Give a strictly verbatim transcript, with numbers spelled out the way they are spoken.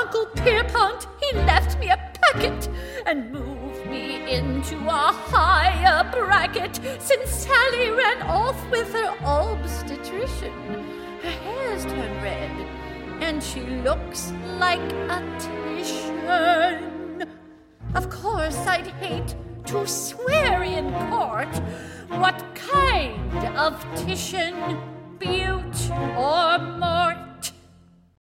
Uncle Pierpont, he left me a packet and moved me into a higher bracket. Since Sally ran off with her obstetrician, her hair's turned red, and she looks like a Titian. Of course, I'd hate to swear in court what kind of Titian, Butte or Mort.